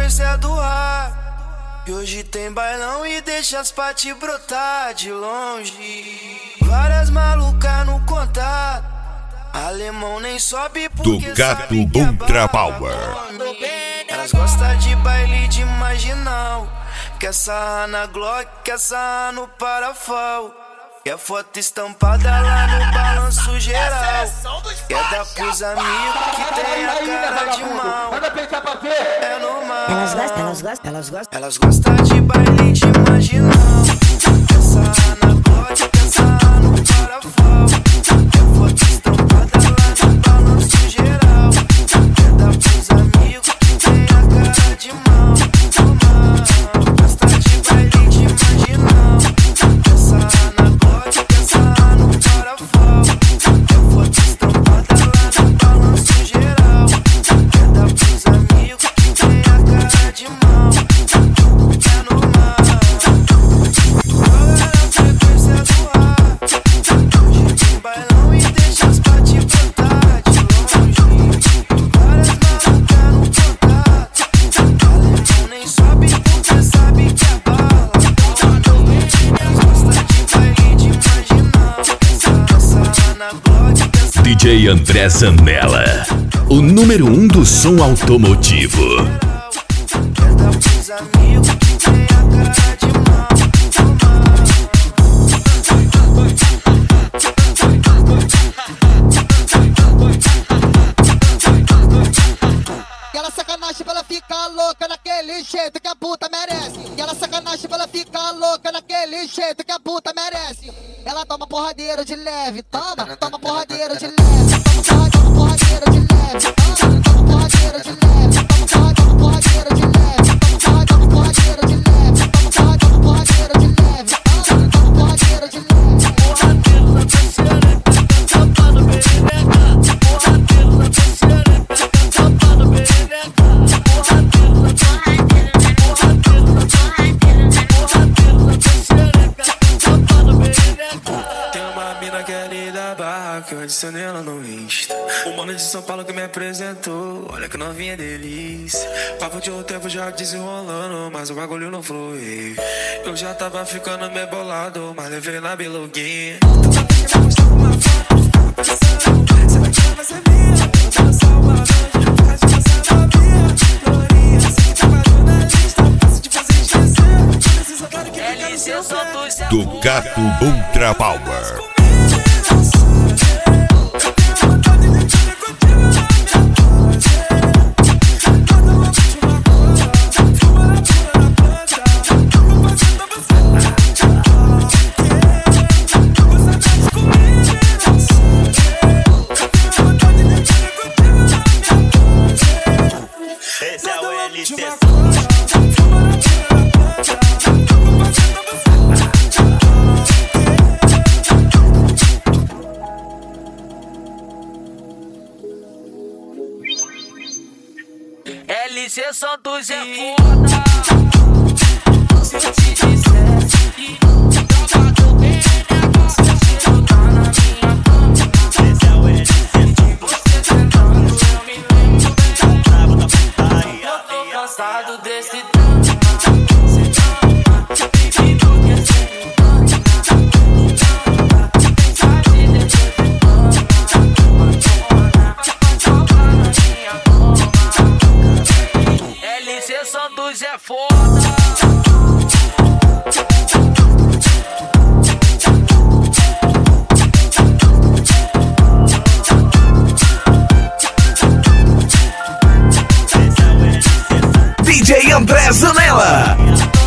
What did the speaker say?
frequência do rap. E hoje tem bailão e deixa as paty brotar de longe. Várias malucas no contato, alemão nem sobe porque do Gato Ultra Power. Elas gostam de baile de marginal, quer sarrar na Glock, quer sarrar no parafal. Quer foto estampada lá no balanço geral, quer dar pros amigos que tem a cara de mal. É normal. Elas gostam de baile de marginal, quer sarrar na Glock, quer sarrar no parafal. Quer foto estampada lá no balanço geral, quer dar pros amigos que tem a cara de mal. Gosta de baile de marginal, quer sarrar na Glock, quer sarrar no parafal. Quer foto estampada lá no balanço geral, quer dar pros amigos que tem a cara de mal. É normal. Olha a frequência do ar, hoje tem bailão e deixa as paty brotar de longe. Várias malucas no contato, alemão nem sobe porque sabe que é bala. Gosta de baile de marginal, sarrar na Glock, DJ André Zanella, o número 1 do som automotivo. quer dar pros amigos que tem a cara de mal. Aquela sacanagem pra ela ficar louca naquele jeito que a puta merece. Aquela sacanagem pra ela ficar louca naquele jeito que a puta merece. Ela toma porradeiro de leve, toma porradeiro de leve, toma porradeiro de leve, toma porradeiro de leve, toma porradeiro de leve, toma porradeiro de leve, toma porradeiro de leve, toma porradeiro de leve. Tem uma mina que é ali da barra que eu adicionei ela no Insta. O mano de São Paulo que me apresentou, olha que novinha delícia. Papo de um tempo já desenrolando, mas o bagulho não fluiu. Eu já tava ficando meio bolado, mas levei na biluguinha. Do Gato Ultra Power. Esse é o LC. LC Santos é foda. Se eu te dissesse que troca do bem, você tá na minha cama. Esse é o LC. Você sentando, eu me lembro bem. Bravo da putaria. Eu tô cansado desse drama. Cê ama, vive do que cê me ama. Sabe desse drama. Troca na minha cama. LC Santos é foda. DJ André Zanella.